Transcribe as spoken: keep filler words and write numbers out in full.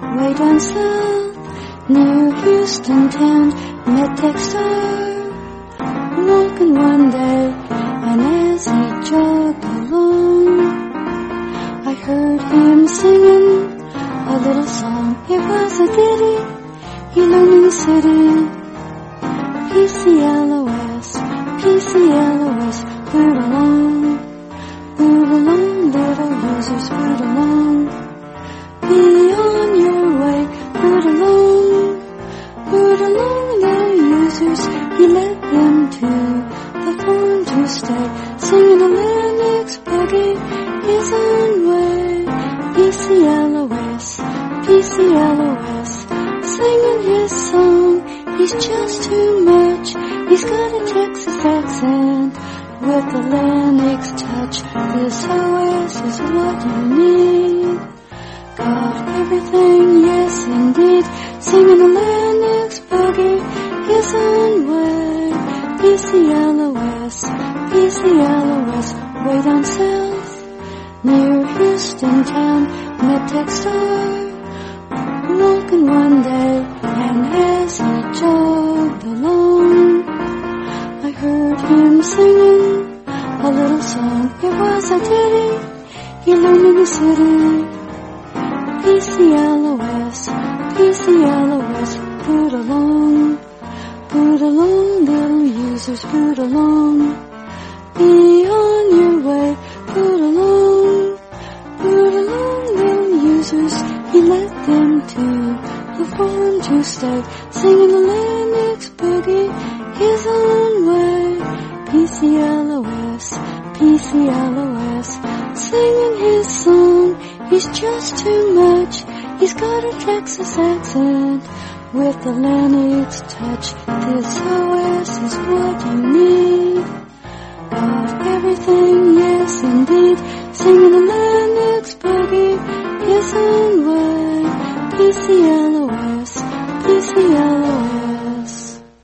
way down south near Houston town. Met Dexter walking one day, and as he jogged along, I heard him singing a little song. It was a ditty he learned in the city. P C L O S, P C L O S, boot along, boot along, little losers, boot along. Be on your way, boot along, boot along, little users. He led them to the farm to stay, singing the Lennox boogie his own way. P C L O S, P C L O S, singing his song. He's just too much. He's got a Texas accent with the Lennox touch. This O S is what you need. Got everything, yes indeed. Singing the Lennox boogie his own way. P C L O S, P C L O S, way down south near Houston town. Met Dexter walking one day, and as he jogged along, I heard him singing a little song. It was a ditty he learned in the city. P C L O S, P C L O S, boot along, boot along, little users, boot along. Be on your way, boot along, boot along, little users. He led them to the farm to stay, singing the Lennox boogie his own way. P C L O S, P C L O S, singing his song. He's just too much. He's got a Texas accent with the Lennox touch. This O S is what you need.